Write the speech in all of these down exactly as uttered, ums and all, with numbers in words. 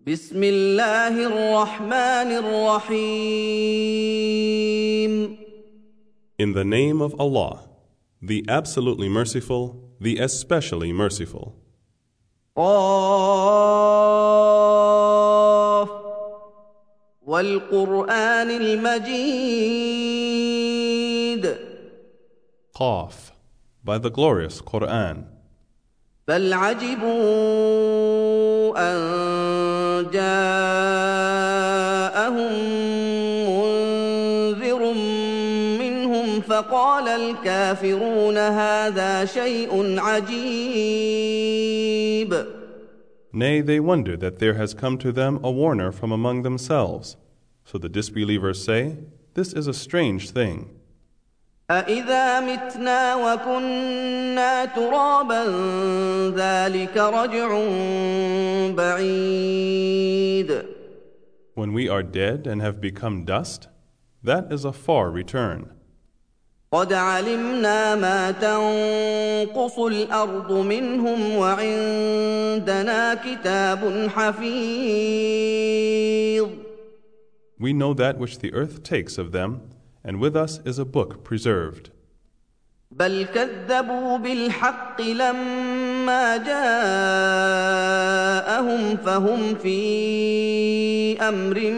بسم الله الرحمن الرحيم. In the name of Allah, the absolutely merciful, the especially merciful. قاف والقرآن المجيد. Qaf, by the glorious Quran. بل عجبوا أن جاءهم منذر منهم فقال الكافرون هذا شيء عجيب. Nay, they wonder that there has come to them a warner from among themselves. So the disbelievers say, this is a strange thing. أَإِذَا مِتْنَا وَكُنَّا تُرَابًا ذَلِكَ رَجْعٌ بَعِيدٌ. When we are dead and have become dust, that is a far return. قَدْ عَلِمْنَا مَا تَنقُصُ الْأَرْضُ مِنْهُمْ وَعِندَنَا كِتَابٌ حَفِيظٌ. We know that which the earth takes of them, and with us is a book preserved. بل كذبوا بالحق لما جاءهم فهم في أمر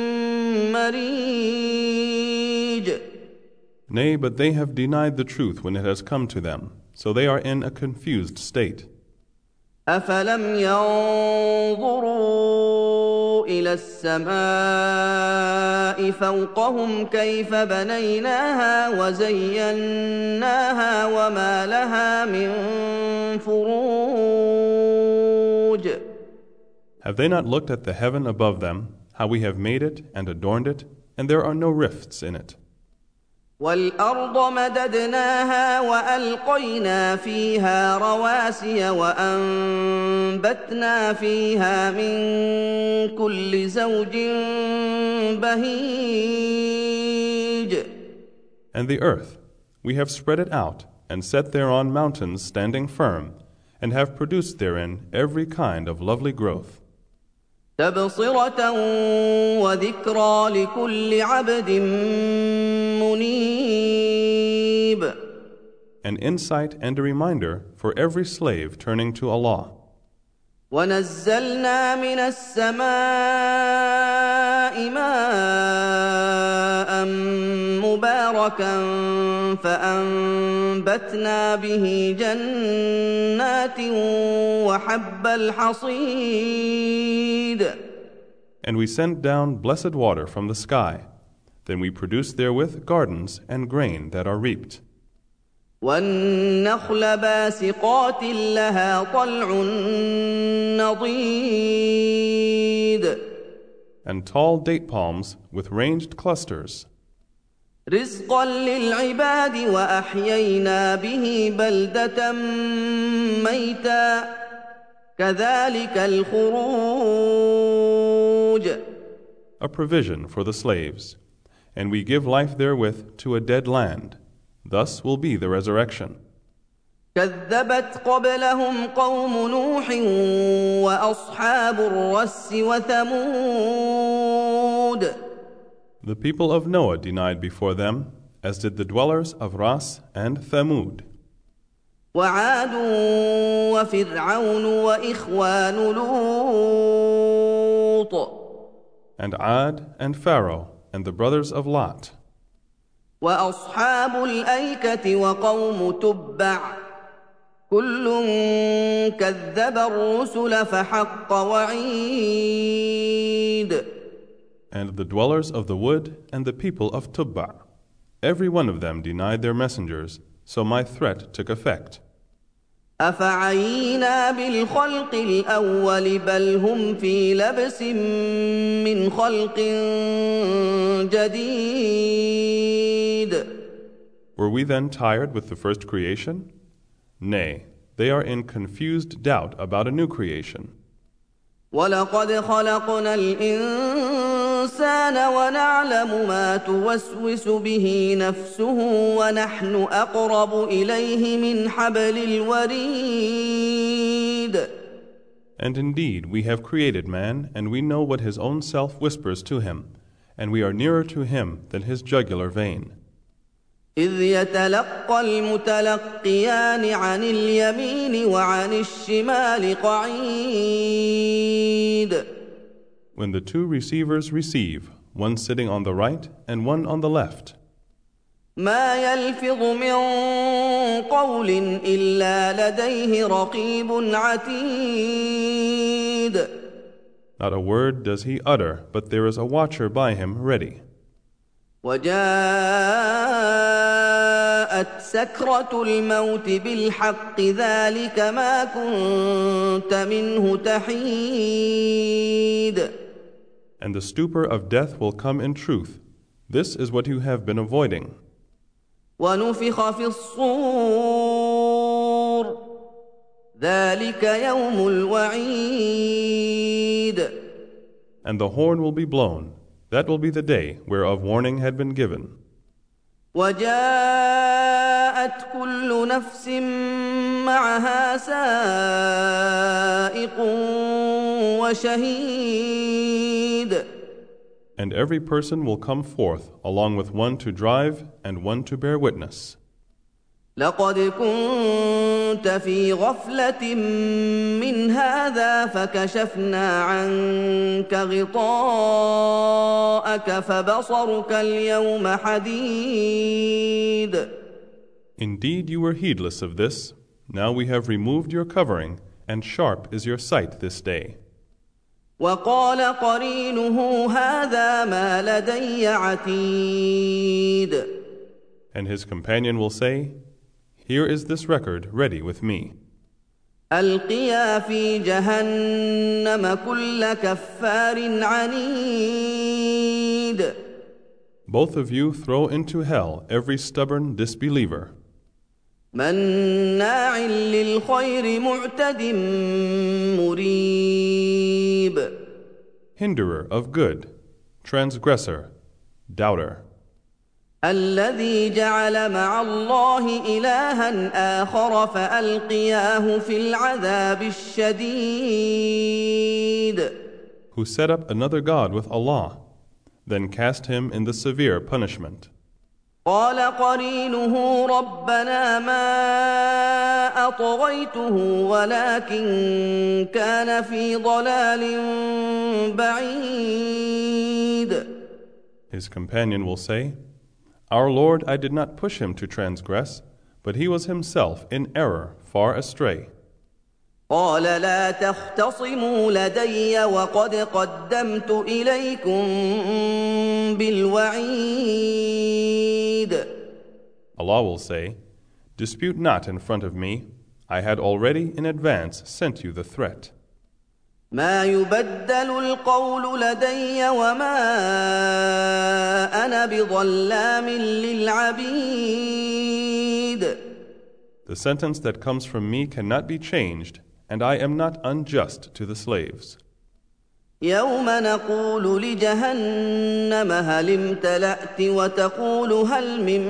مريج. Nay, but they have denied the truth when it has come to them, so they are in a confused state. أفلم ينظروا إلى السماء فوقهم كيف بنيناها وزيناها وما لها من فروج. Have they not looked at the heaven above them, how we have made it and adorned it, and there are no rifts in it? والأرض مددناها وألقينا فيها رواسي وأنبتنا فيها من كل زوج بهيج. And the earth, we have spread it out, and set thereon mountains standing firm, and have produced therein every kind of lovely growth. تبصرة وذكرى لكل عبد منيب. An insight and a reminder for every slave turning to Allah. ونزلنا من السماء ماء مباركا فأنبتنا به جنات وحب الحصيد. And we sent down blessed water from the sky. Then we produce therewith gardens and grain that are reaped. والنخل باسقات لها طلع نضيد. And tall date palms with ranged clusters. رزقا للعباد وأحيينا به بلدة ميتا كذلك الخروج. A provision for the slaves. And we give life therewith to a dead land. Thus will be the resurrection. كذبت قبلهم قوم نوح وأصحاب الرس وثمود. The people of Noah denied before them, as did the dwellers of Ras and Thamud. وعاد وفرعون وإخوان لوط. And Ad and Pharaoh and the brothers of Lot. وأصحاب الأيكة وقوم تبع كل كذب الرسل فحق وعيد. And the dwellers of the wood and the people of Tubba. Every one of them denied their messengers, so my threat took effect. أفعينا بالخلق الأول بل هم في لبس من خلق جديد. Were we then tired with the first creation? Nay, they are in confused doubt about a new creation. ولقد خلقنا الإنسان ونعلم ما توسوس به نفسه ونحن أقرب إليه من حبل الوريد. And indeed we have created man, and we know what his own self whispers to him, and we are nearer to him than his jugular vein. إذ يتلقى المتلقيان عن اليمين وعن الشمال قعيد. When the two receivers receive, one sitting on the right and one on the left. ما يلفظ من قول إلا لديه رقيب عتيد. Not a word does he utter, but there is a watcher by him ready. وجاءت سكرة الموت بالحق ذلك ما كنت منه تحيد. And the stupor of death will come in truth. This is what you have been avoiding. ونفخ في الصور ذلك يوم الوعيد. And the horn will be blown. That will be the day whereof warning had been given. وجاءت كل نفس معها سائق وشهيد. And every person will come forth along with one to drive and one to bear witness. لقد كنت في غفلة من هذا فكشفنا عنك غطاءك فبصرك اليوم حديد. Indeed you were heedless of this. Now we have removed your covering, and sharp is your sight this day. وقال قرينه هذا ما لدي عتيد. And his companion will say, Here is this record ready with me. ألقيا في جهنم كل كفار عنيد. Both of you throw into hell every stubborn disbeliever. مناع للخير معتد مريب. Hinderer of good, transgressor, doubter. الذي جعل مع الله إلها آخر فألقياه في العذاب الشديد. Who set up another God with Allah, then cast him in the severe punishment. قال قرينه ربنا ما أطغيته ولكن كان في ضلال بعيد. His companion will say, Our Lord, I did not push him to transgress, but he was himself in error, far astray. قال لا تختصموا لدي وقد قدمت إليكم بالوعيد. Allah will say, Dispute not in front of me. I had already in advance sent you the threat. ما يبدل القول لدي وما أنا بظلام للعبيد. The sentence that comes from me cannot be changed, and I am not unjust to the slaves. يوم نقول لجهنم هل امتلأت وتقول هل من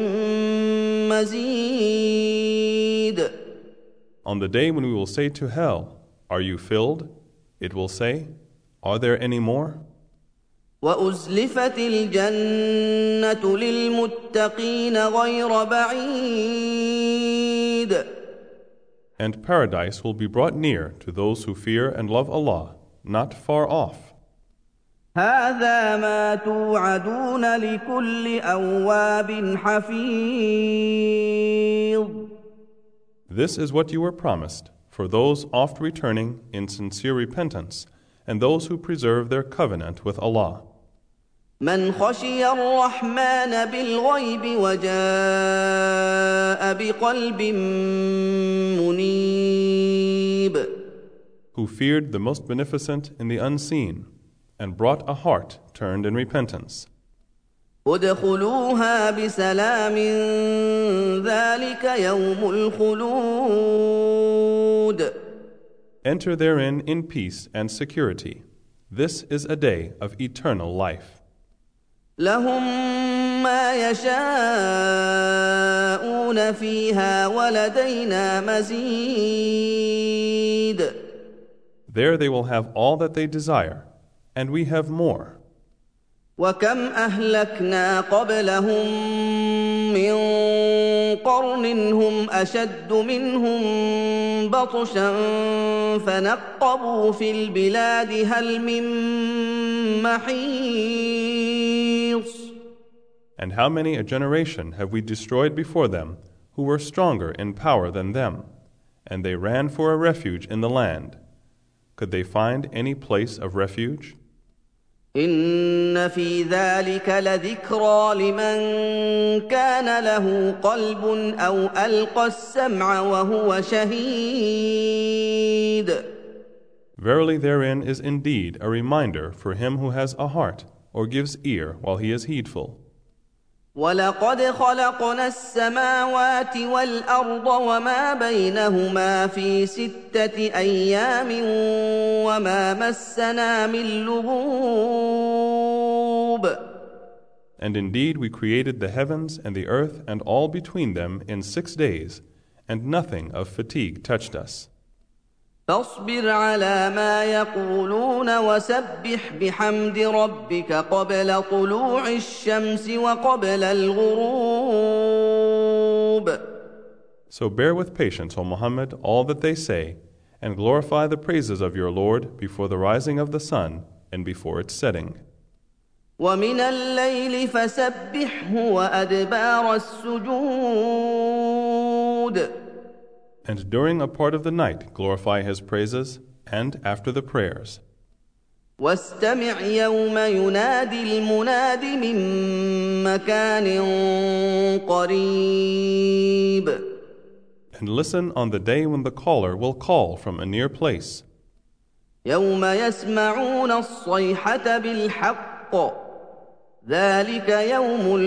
مزيد. On the day when we will say to hell, Are you filled? It will say, Are there any more? وأزلفت الجنة للمتقين غير بعيد. And paradise will be brought near to those who fear and love Allah, not far off. هذا ما توعدون لكل أواب حفيظ. This is what you were promised for those oft returning in sincere repentance and those who preserve their covenant with Allah. من خشي الرحمن بالغيب وجاء بقلب منيب. Who feared the most beneficent in the unseen and brought a heart turned in repentance. ادخلوها بسلام ذلك يوم الخلود. Enter therein in peace and security. This is a day of eternal life. لهم ما يشاءون فيها ولدينا مزيد. There they will have all that they desire, and we have more. وكم أهلكنا قبلهم من قرن هم أشد منهم بطشا فنقبوا في البلاد هل من محيص. And how many a generation have we destroyed before them, who were stronger in power than them, and they ran for a refuge in the land. Could they find any place of refuge? إن في ذلك لذكرى لمن كان له قلب أو ألقى السمع وهو شهيد. Verily therein is indeed a reminder for him who has a heart or gives ear while he is heedful. ولقد خلقنا السماوات والأرض وما بينهما في ستة أيام وما مسنا من لغوب. And indeed we created the heavens and the earth and all between them in six days, and nothing of fatigue touched us. فاصبر على ما يقولون وسبح بحمد ربك قبل طلوع الشمس وقبل الغروب. So bear with patience, O Muhammad, all that they say, and glorify the praises of your Lord before the rising of the sun and before its setting. ومن الليل فسبحه وأدبار السجود. And during a part of the night glorify his praises, and after the prayers. واستمع يوم ينادي المناد من مكان قريب. And listen on the day when the caller will call from a near place. يوم يسمعون الصيحة بالحق ذلك يوم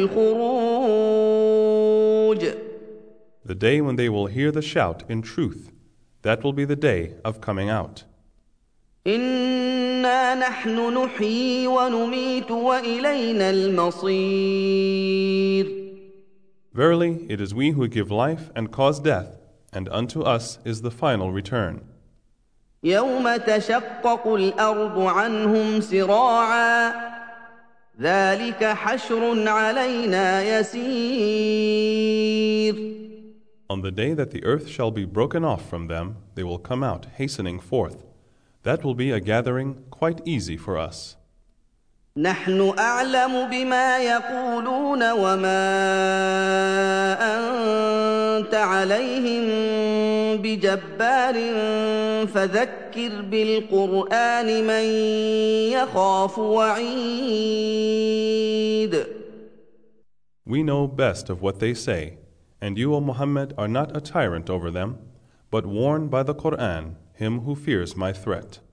الخروج. The day when they will hear the shout in truth, that will be the day of coming out. إنا نحن نحيي ونميت وإلينا المصير. Verily, it is we who give life and cause death, and unto us is the final return. يوم تشقق الأرض عنهم سراعا ذلك حشر علينا يسير. On the day that the earth shall be broken off from them, they will come out hastening forth. That will be a gathering quite easy for us. نحن أعلم بما يقولون وما أنت عليهم بجبار فذكر بالقرآن من يخاف وعيد. We know best of what they say, and you, O Muhammad, are not a tyrant over them, but warn by the Qur'an him who fears my threat.